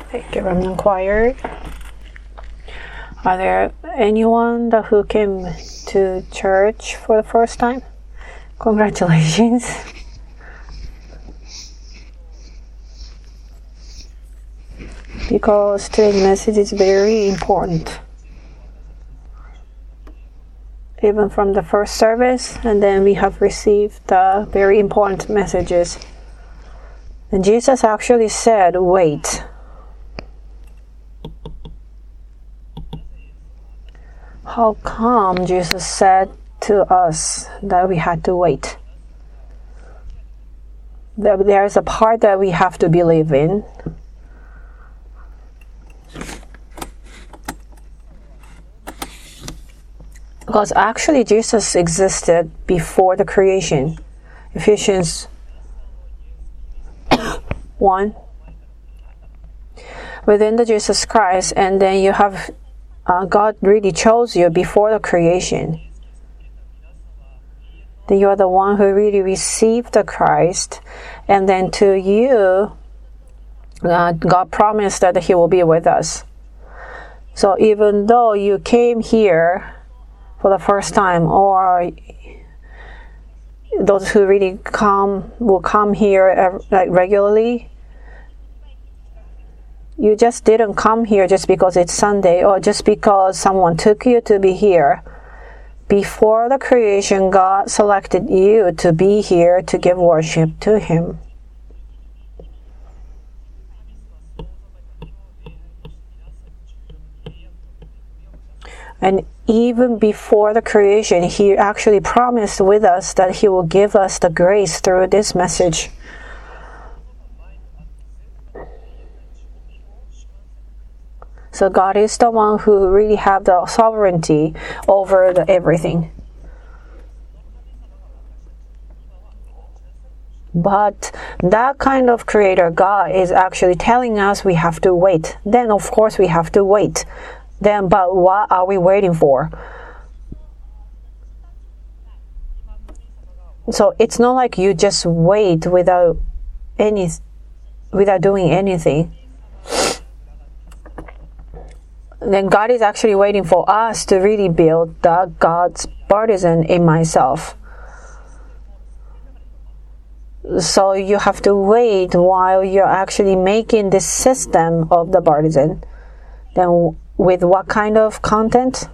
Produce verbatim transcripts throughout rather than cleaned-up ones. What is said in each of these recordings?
Thank you, Remnant Choir. Are there anyone that who came to church for the first time? Congratulations. Because today's message is very important. Even from the first service, and then we have received the very important messages. And Jesus actually said, wait. How come Jesus said to us that we had to wait? There is a part that we have to believe in. Because actually Jesus existed before the creation. Ephesians one. Within the Jesus Christ, and then you have uh, God really chose you before the creation. Then you are the one who really received the Christ, and then to you, uh, God promised that He will be with us. So even though you came here for the first time, or those who really come will come here uh, like regularly, you just didn't come here just because it's Sunday or just because someone took you to be here. Before the creation, God selected you to be here to give worship to Him. And even before the creation, He actually promised with us that He will give us the grace through this message. So God is the one who really have the sovereignty over the everything. But that kind of creator God is actually telling us we have to wait. Then of course we have to wait. Then, but what are we waiting for? So it's not like you just wait without any, without doing anything. Then God is actually waiting for us to really build the God's partisan in myself. So you have to wait while you're actually making this system of the partisan. Then with what kind of content?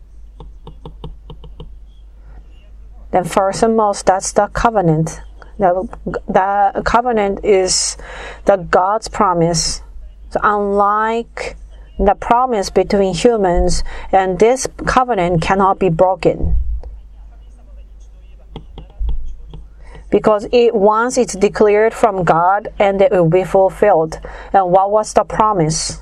Then first and most, that's the covenant. The, the covenant is the God's promise. So unlike the promise between humans, and this covenant cannot be broken. Because it once it's declared from God, and it will be fulfilled. And what was the promise?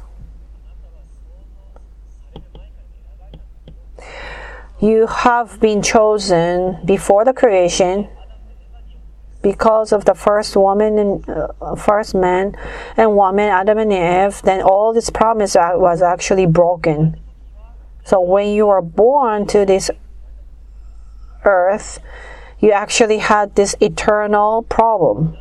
You have been chosen before the creation because of the first woman and uh, first man and woman, Adam and Eve. Then all this promise was actually broken. So when you were born to this earth, you actually had this eternal problem.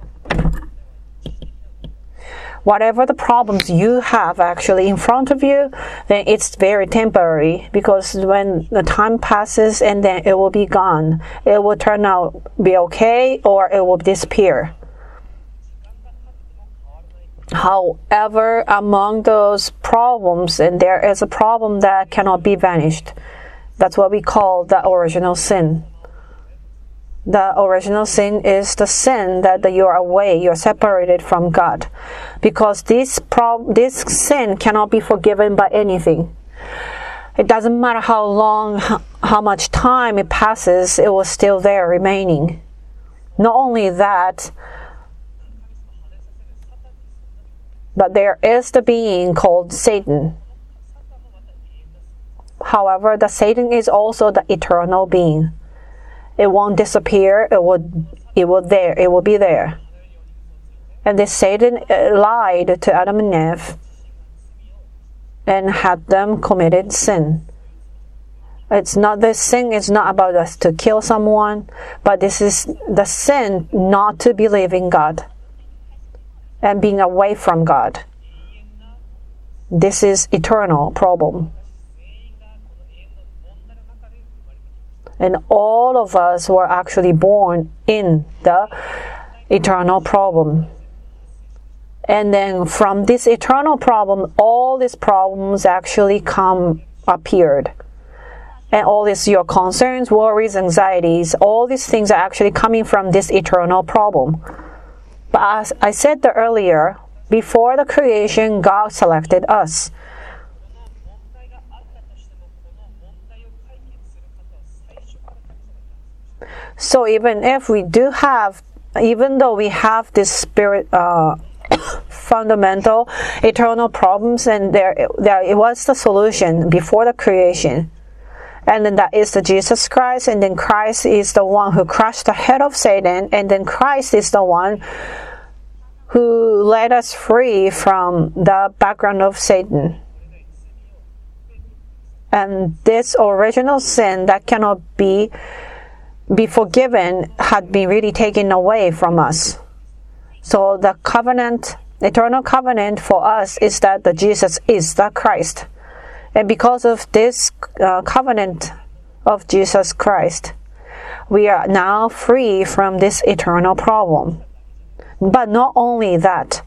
Whatever the problems you have actually in front of you, then it's very temporary, because when the time passes and then it will be gone. It will turn out be okay, or it will disappear. However, among those problems, and there is a problem that cannot be vanished. That's what we call the original sin. The original sin is the sin that, that you're away, you're separated from God. Because this prob- this sin cannot be forgiven by anything. It doesn't matter how long, how much time it passes, it was still there remaining. Not only that, but there is the being called Satan. However, the Satan is also the eternal being. It won't disappear. It will, it will there. It will be there. And this Satan lied to Adam and Eve and had them committed sin. It's not this sin is not about us to kill someone, but this is the sin not to believe in God and being away from God. This is eternal problem. And all of us were actually born in the eternal problem. And then from this eternal problem, all these problems actually come appeared. And all these your concerns, worries, anxieties, all these things are actually coming from this eternal problem. But as I said earlier, before the creation, God selected us. So even if we do have, even though we have this spirit, uh, fundamental, eternal problems, and there, there it was the solution before the creation. And then that is the Jesus Christ, and then Christ is the one who crushed the head of Satan, and then Christ is the one who led us free from the background of Satan. And this original sin that cannot be be forgiven had been really taken away from us. So the covenant, eternal covenant for us is that the Jesus is the Christ. And because of this uh, covenant of Jesus Christ, we are now free from this eternal problem. But not only that,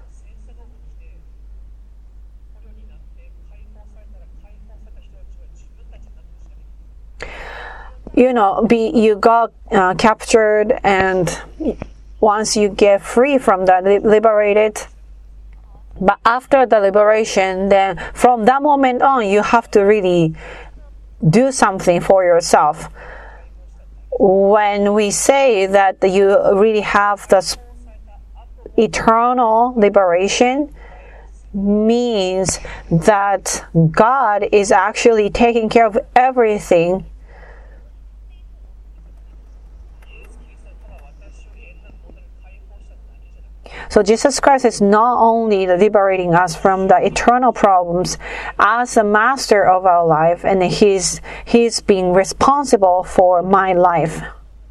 you know, be you got uh, captured, and once you get free from that, liberated. But after the liberation, then from that moment on, you have to really do something for yourself. When we say that you really have the eternal liberation, means that God is actually taking care of everything. So Jesus Christ is not only liberating us from the eternal problems as the master of our life, and he's he's being responsible for my life.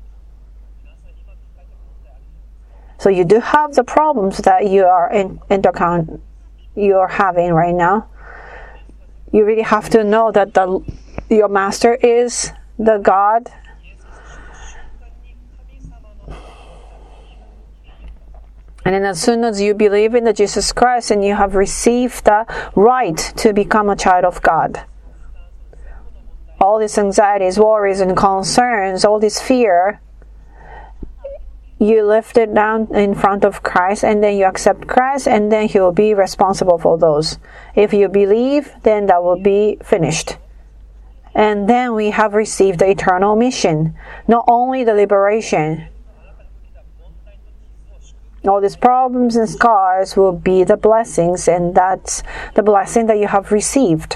So you do have the problems that you are in intercon you are having right now. You really have to know that the your master is the God. And then as soon as you believe in the Jesus Christ, and you have received the right to become a child of God, all these anxieties, worries, and concerns, all this fear, you lift it down in front of Christ, and then you accept Christ, and then He will be responsible for those. If you believe, then that will be finished. And then we have received the eternal mission, not only the liberation. All these problems and scars will be the blessings, and that's the blessing that you have received.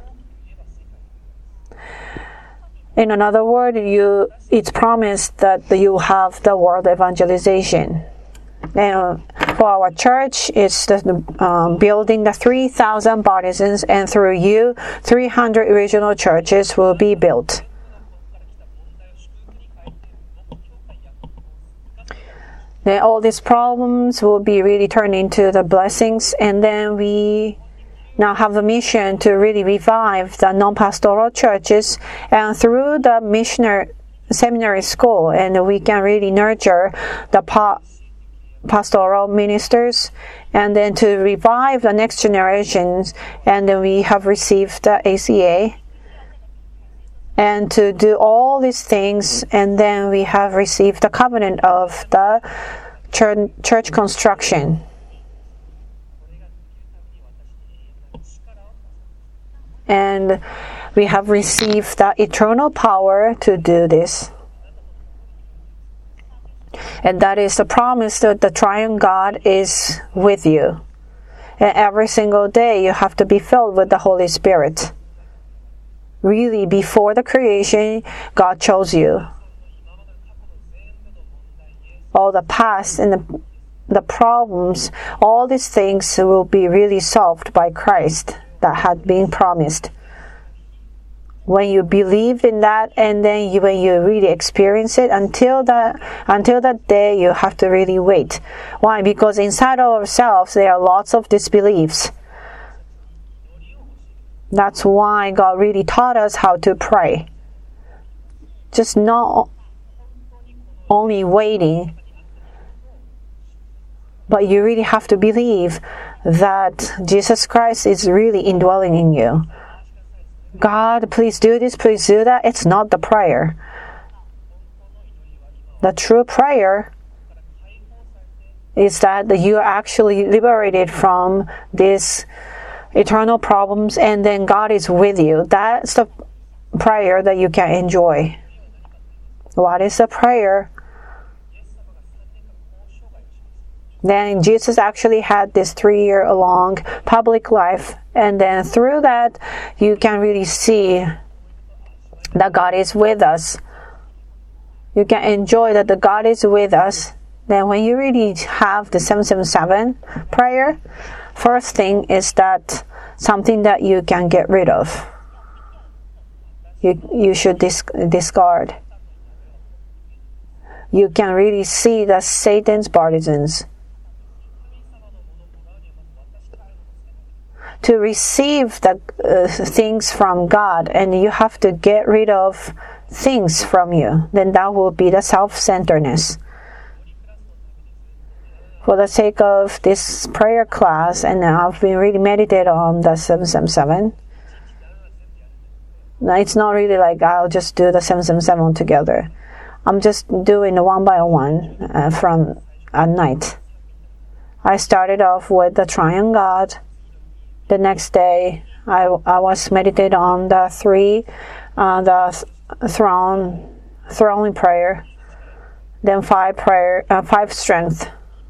In another word, you it's promised that you have the world evangelization. And for our church, it's the, um, building the three thousand partisans, and through you, three hundred regional churches will be built. Then all these problems will be really turned into the blessings, and then we now have the mission to really revive the non-pastoral churches, and through the missionary seminary school, and we can really nurture the pa- pastoral ministers, and then to revive the next generations. And then we have received the A C A, and to do all these things, and then we have received the covenant of the church, church construction. And we have received the eternal power to do this. And that is the promise that the triune God is with you. And every single day you have to be filled with the Holy Spirit. Really, before the creation, God chose you. All the past and the, the problems, all these things will be really solved by Christ that had been promised. When you believed in that, and then you, when you really experience it, until that until that day, you have to really wait. Why? Because inside of ourselves there are lots of disbeliefs. That's why God really taught us how to pray. Just not only waiting, but you really have to believe that Jesus Christ is really indwelling in you. God, please do this, please do that. It's not the prayer. The true prayer is that you are actually liberated from these eternal problems, and then God is with you. That's the prayer that you can enjoy. What is the prayer? Then Jesus actually had this three-year-long public life, and then through that, you can really see that God is with us. You can enjoy that the God is with us. Then when you really have the seven seven seven prayer, first thing is that something that you can get rid of. You, you should dis- discard. You can really see that Satan's partisans. To receive the uh, things from God, and you have to get rid of things from you, then that will be the self-centeredness. For the sake of this prayer class, and I've been really meditating on the seven seven seven. Now, it's not really like I'll just do the seven seven seven together. I'm just doing the one by one uh, from at night. I started off with the Triune God. The next day, I, I was meditating on the three, uh, the th- throne, throne prayer. Then five prayer, uh, five strength.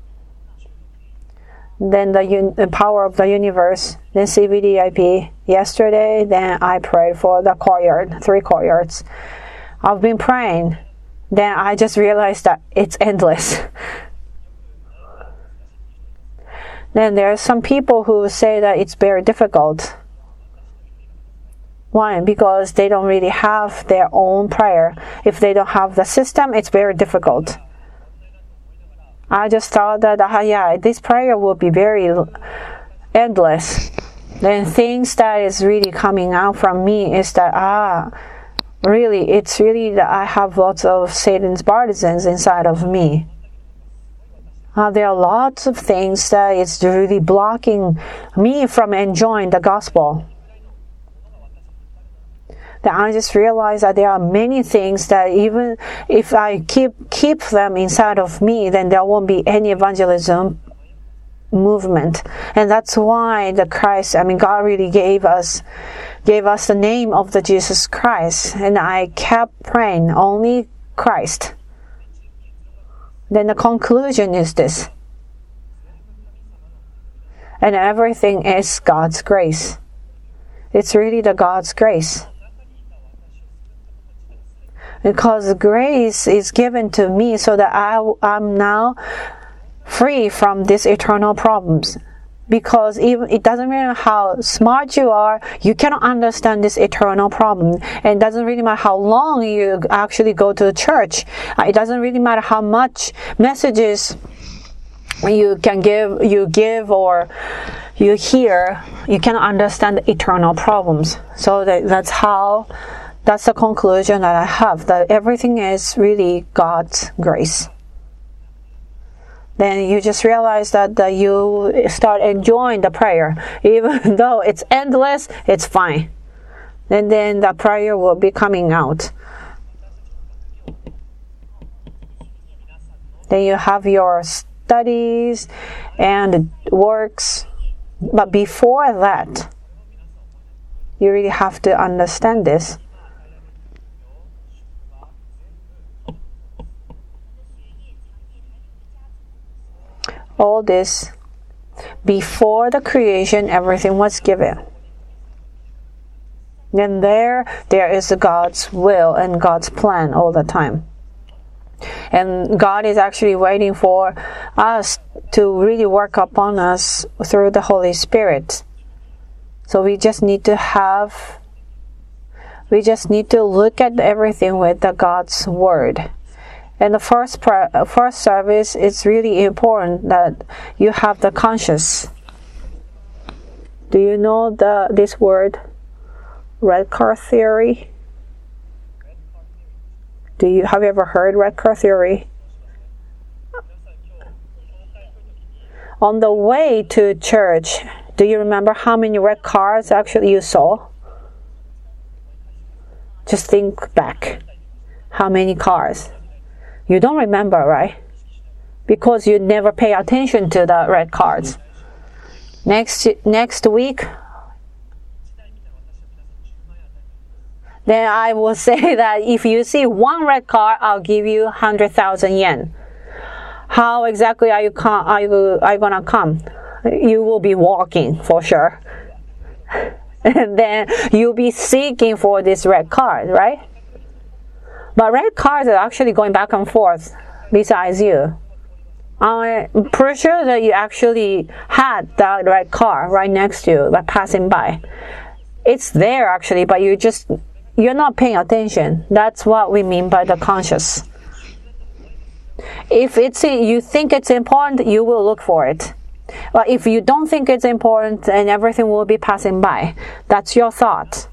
Then the, un- the power of the universe. Then C V D I P. Yesterday, then I prayed for the courtyard, three courtyards. I've been praying. Then I just realized that it's endless. Then there are some people who say that it's very difficult. Why? Because they don't really have their own prayer. If they don't have the system, it's very difficult. I just thought that, ah, yeah, this prayer will be very endless. Then things that is really coming out from me is that, ah, really, it's really that I have lots of Satan's partisans inside of me. Uh, there are lots of things that is really blocking me from enjoying the gospel. Then I just realized that there are many things that even if I keep keep them inside of me, then there won't be any evangelism movement. And that's why the Christ, I mean, God really gave us gave us the name of the Jesus Christ. And I kept praying, only Christ. Then the conclusion is this. And everything is God's grace. It's really the God's grace. Because grace is given to me so that I, I'm now free from these eternal problems. Because even it doesn't matter how smart you are, you cannot understand this eternal problem. And it doesn't really matter how long you actually go to the church. Uh, it doesn't really matter how much messages you can give, you give or you hear. You cannot understand the eternal problems. So that, that's how, that's the conclusion that I have. That everything is really God's grace. Then you just realize that uh, you start enjoying the prayer. Even though it's endless, it's fine. And then the prayer will be coming out. Then you have your studies and works. But before that, you really have to understand this. All this, before the creation, everything was given. Then there, there is God's will and God's plan all the time. And God is actually waiting for us to really work upon us through the Holy Spirit. So we just need to have, we just need to look at everything with the God's Word. And the first pra- first service, it's really important that you have the conscious. Do you know the this word? red car theory? Do you have you ever heard red car theory? On the way to church, do you remember how many red cars actually you saw? Just think back. How many cars? You don't remember, right? Because you never pay attention to the red cars. Next next week, then I will say that if you see one red car, I'll give you one hundred thousand yen. How exactly are you, com- are you are you gonna come? You will be walking for sure. And then you'll be seeking for this red car, right? But red cars are actually going back and forth besides you. I'm pretty sure that you actually had that red car right next to you, like passing by. It's there actually, but you just, you're not paying attention. That's what we mean by the conscious. If it's you think it's important, you will look for it. But if you don't think it's important, then everything will be passing by. That's your thought.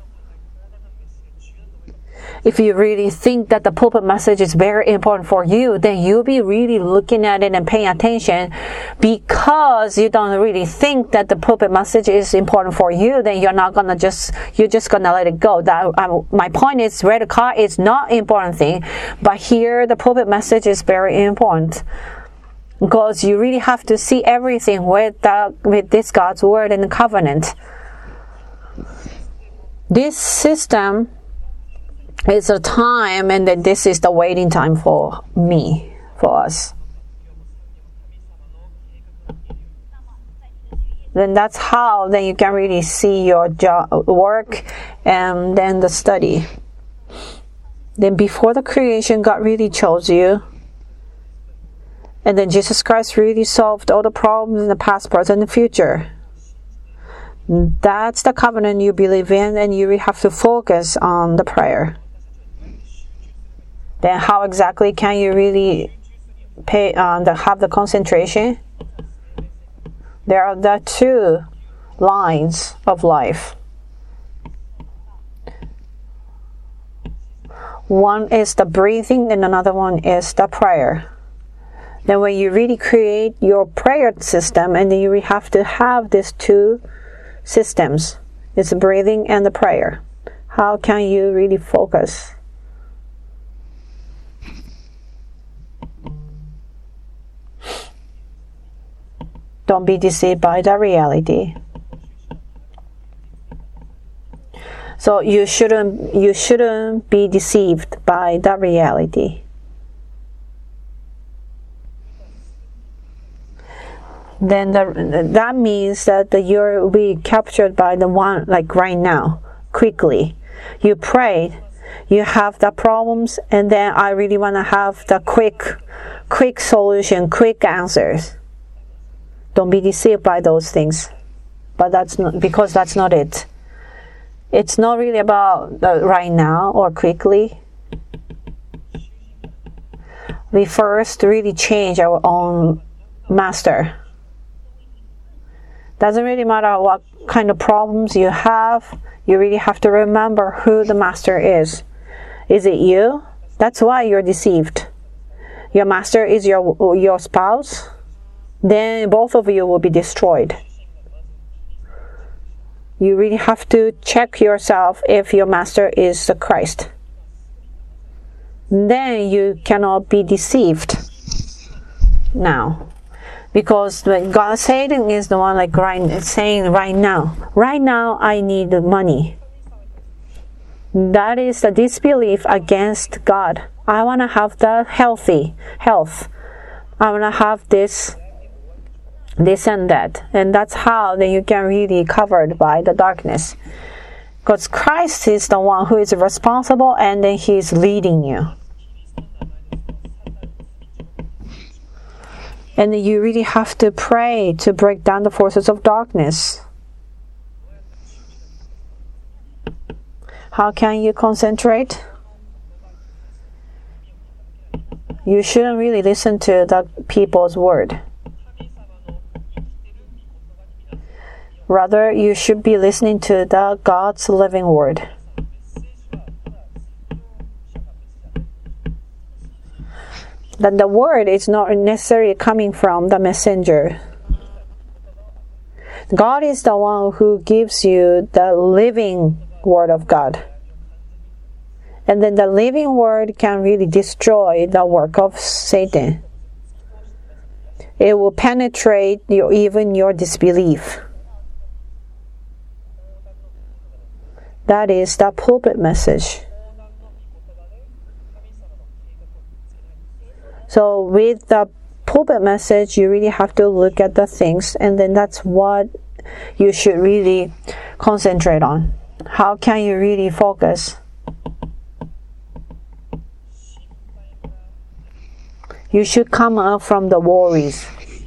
If you really think that the pulpit message is very important for you, then you'll be really looking at it and paying attention. Because you don't really think that the pulpit message is important for you, then you're not gonna just, you're just gonna let it go. That um, my point is, red car is not important thing, but here the pulpit message is very important. Because you really have to see everything with the, with this God's word and the covenant. This system is a time, and then this is the waiting time for me, for us. Then that's how then you can really see your job, work, and then the study. Then before the creation, God really chose you. And then Jesus Christ really solved all the problems in the past, present, and future. That's the covenant you believe in, and you really have to focus on the prayer. Then how exactly can you really pay on uh, the have the concentration? There are the two lines of life. One is the breathing, and another one is the prayer. Then when you really create your prayer system, and then you really have to have these two systems. It's the breathing and the prayer. How can you really focus? Don't be deceived by the reality. So you shouldn't you shouldn't be deceived by the reality. Then the, that means that the, you'll be captured by the one, like right now, quickly. You prayed, you have the problems, and then I really want to have the quick, quick solution, quick answers. Don't be deceived by those things, but that's not, because that's not it. It's not really about the right now or quickly. We first really change our own master. Doesn't really matter what kind of problems you have, you really have to remember who the master is. Is it you? That's why you're deceived. Your master is your your spouse, then both of you will be destroyed. You really have to check yourself if your master is the Christ. Then you cannot be deceived now. Because when God, Satan is the one like right, saying right now, right now I need the money. That is the disbelief against God. I want to have the healthy health. I want to have this, this and that. And that's how then you can really be covered by the darkness. Because Christ is the one who is responsible, and then He is leading you. And you really have to pray to break down the forces of darkness. How can you concentrate? You shouldn't really listen to the people's word. Rather, you should be listening to the God's living word. then the word is not necessarily coming from the messenger. God is the one who gives you the living word of God. And then the living word can really destroy the work of Satan. It will penetrate your, even your disbelief. That is the pulpit message. So with the pulpit message, you really have to look at the things, and then that's what you should really concentrate on. How can you really focus? You should come out from the worries.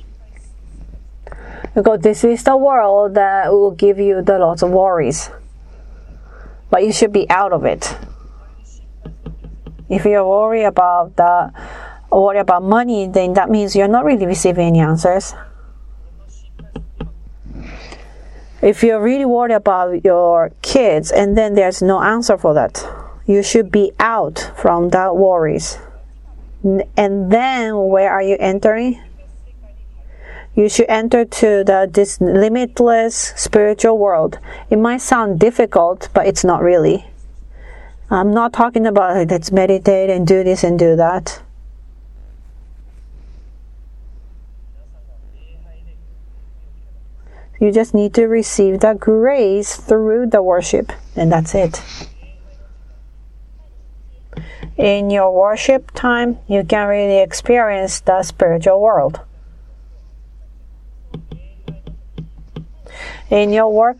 Because this is the world that will give you the lots of worries. But you should be out of it. If you're worried about the worry about money, then that means you're not really receiving any answers. If you're really worried about your kids and then there's no answer for that, you should be out from that worries. And then where are you entering? You should enter to the this limitless spiritual world. It might sound difficult, but it's not really. I'm not talking about like, let's meditate and do this and do that. You just need to receive the grace through the worship, and that's it. In your worship time, you can really experience the spiritual world. In your work,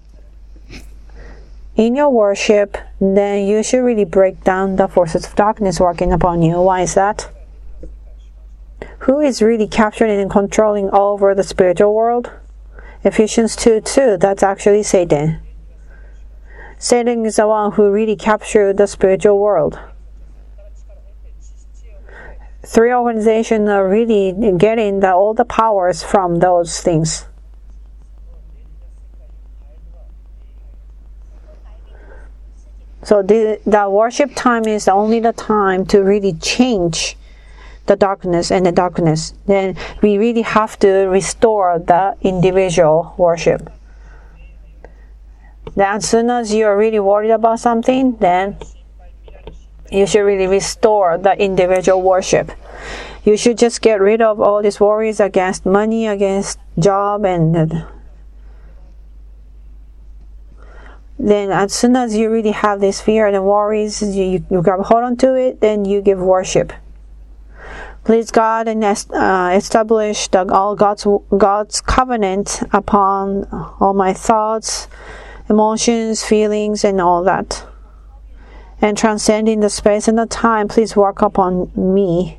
in your worship, then you should really break down the forces of darkness working upon you. Why is that? Who is really capturing and controlling over the spiritual world? Ephesians two two, that's actually Satan. Satan is the one who really captured the spiritual world. Three organizations are really getting the, all the powers from those things. So the, the worship time is only the time to really change the darkness and the darkness. Then we really have to restore the individual worship. Then as soon as you are really worried about something, then you should really restore the individual worship. You should just get rid of all these worries against money, against job, and then as soon as you really have this fear and worries, you, you grab hold on to it, then you give worship. Please God and uh, establish the, all God's God's covenant upon all my thoughts, emotions, feelings, and all that. And transcending the space and the time, please work upon me.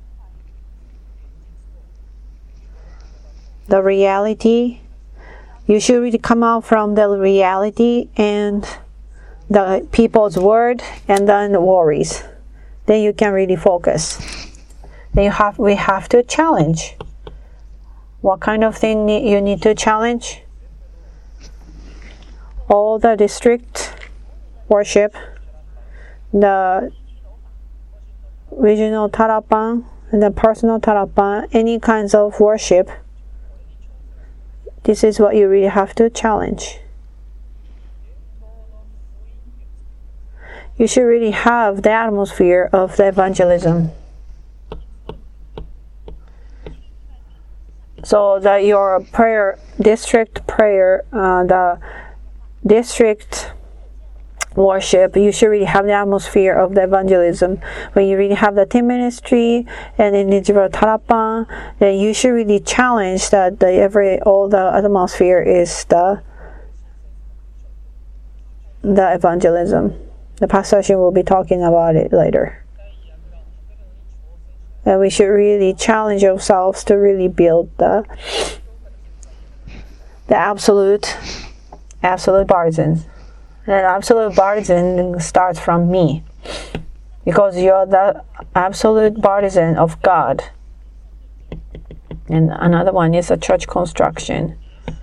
The reality, you should really come out from the reality and the people's word and then the worries. Then you can really focus. Then you have, we have to challenge. What kind of thing you need to challenge? All the district worship, the regional Tarapan, and the personal Tarapan, any kinds of worship. This is what you really have to challenge. You should really have the atmosphere of the evangelism. So that your prayer, district prayer, uh, the district worship, you should really have the atmosphere of the evangelism. When you really have the team ministry and in the Tarapan, then you should really challenge that the every all the atmosphere is the the evangelism. The Pastor Shin will be talking about it later. And we should really challenge ourselves to really build the the absolute absolute partisans. And absolute partisan starts from me, because you're the absolute partisan of God. And another one is a church construction.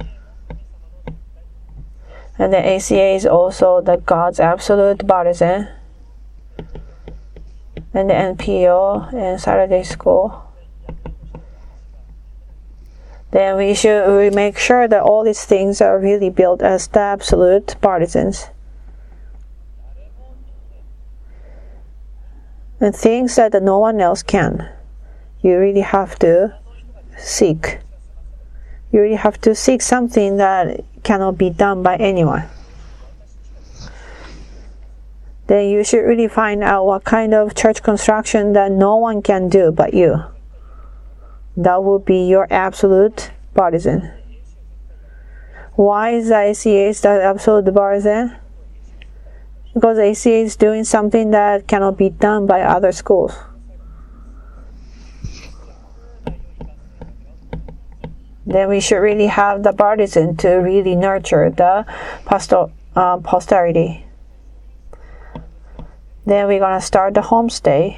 And the A C A is also the God's absolute partisan. and the N P O and Saturday school. Then we should we make sure that all these things are really built as the absolute partisans. And things that no one else can. You really have to seek. You really have to seek something that cannot be done by anyone. Then you should really find out what kind of church construction that no one can do but you. That will be your absolute partisan. Why is the A C H the absolute partisan? Because A C H is doing something that cannot be done by other schools. Then we should really have the partisan to really nurture the postal, uh, posterity. Then we're going to start the homestay.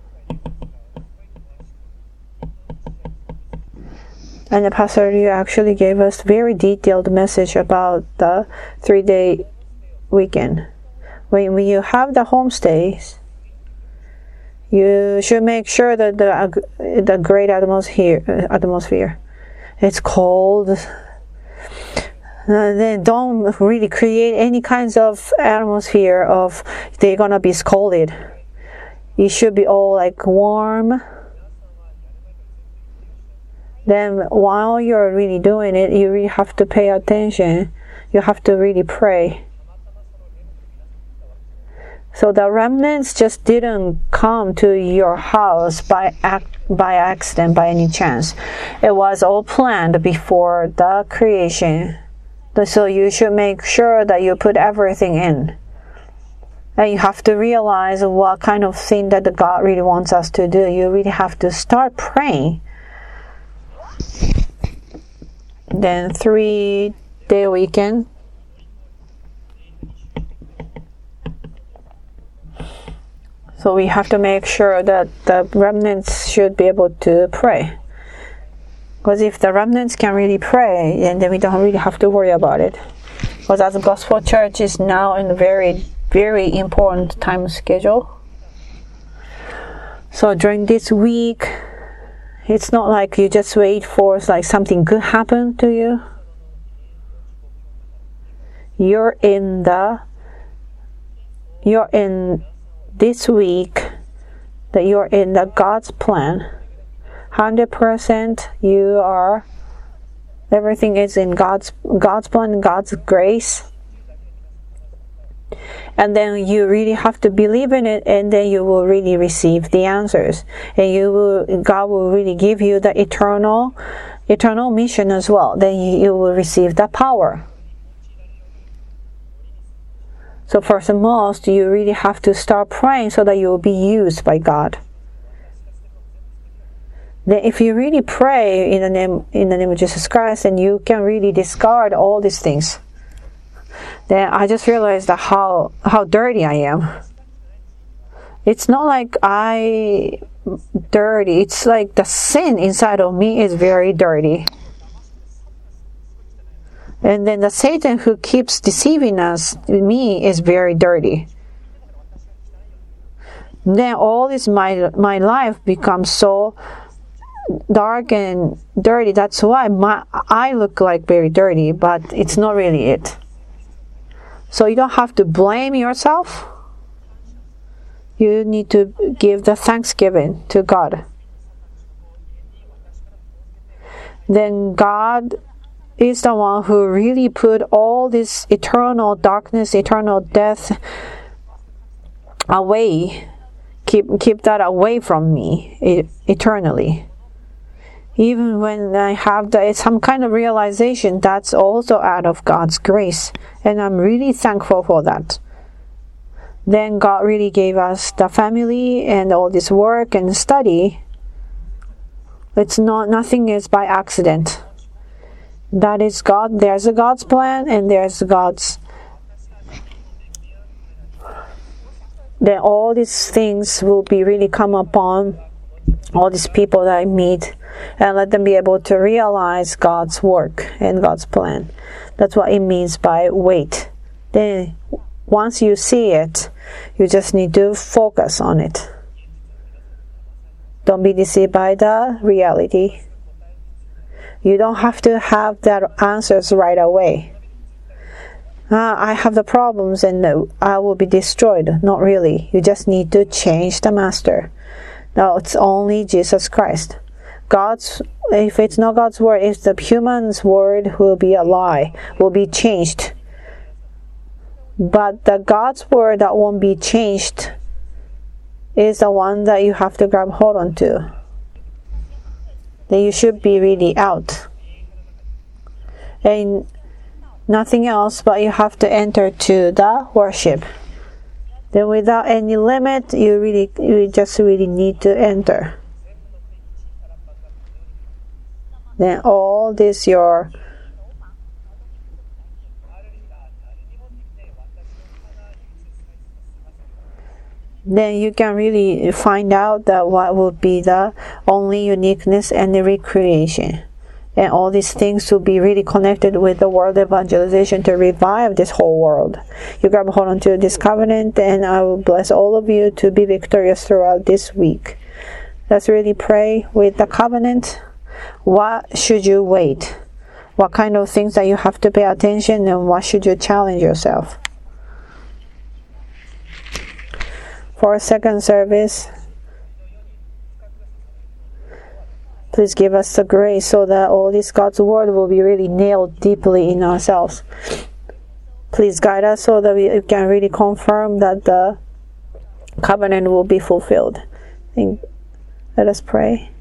And the Pastor Ryu actually gave us very detailed message about the three-day weekend. When, when you have the homestays, you should make sure that the uh, the great atmosphere atmosphere. It's cold. Uh, then don't really create any kinds of atmosphere of they're gonna be scolded. It should be all like warm. Then while you're really doing it, you really have to pay attention. You have to really pray. So the remnants just didn't come to your house by ac- by accident, by any chance. It was all planned before the creation. So you should make sure that you put everything in. And you have to realize what kind of thing that the God really wants us to do. You really have to start praying. Then three day weekend. So we have to make sure that the remnants should be able to pray. Because if the remnants can really pray, then we don't really have to worry about it. Because as a gospel church is now in a very, very important time schedule. So during this week, it's not like you just wait for like something good happen to you. You're in the, you're in this week that you're in the God's plan. one hundred percent you are, everything is in God's God's plan, God's grace. And then you really have to believe in it, and then you will really receive the answers. And you will, God will really give you the eternal, eternal mission as well. Then you, you will receive the power. So first and most, you really have to start praying so that you will be used by God. Then if you really pray in the name in the name of Jesus Christ, and you can really discard all these things. Then I just realized that how how dirty I am. It's not like I dirty. It's like the sin inside of me is very dirty. And then the Satan who keeps deceiving us, me, is very dirty. Then all this my my life becomes so dark and dirty. That's why my I look like very dirty, but it's not really it. So you don't have to blame yourself. You need to give the thanksgiving to God. Then God is the one who really put all this eternal darkness, eternal death away. Keep keep that away from me e- eternally. Even when I have the, some kind of realization, that's also out of God's grace. And I'm really thankful for that. Then God really gave us the family and all this work and study. It's not, nothing is by accident. That is God, there's a God's plan, and there's God's. Then all these things will be really come upon all these people that I meet, and let them be able to realize God's work and God's plan. That's what it means by wait. Then once you see it, you just need to focus on it. Don't be deceived by the reality. You don't have to have that answers right away. Uh, I have the problems and I will be destroyed. Not really. You just need to change the master. No, it's only Jesus Christ. God's, if it's not God's word, if the human's word will be a lie, will be changed. But the God's word that won't be changed is the one that you have to grab hold on to. Then you should be really out. And nothing else, but you have to enter to the worship. Then without any limit, you really, you just really need to enter. Then all this your then you can really find out that what will be the only uniqueness and the recreation. And all these things will be really connected with the world evangelization to revive this whole world. You grab hold on to this covenant, and I will bless all of you to be victorious throughout this week. Let's really pray with the covenant. What should you wait? What kind of things that you have to pay attention, and what should you challenge yourself? For a second service, please give us the grace so that all this God's word will be really nailed deeply in ourselves. Please guide us so that we can really confirm that the covenant will be fulfilled. Let us pray.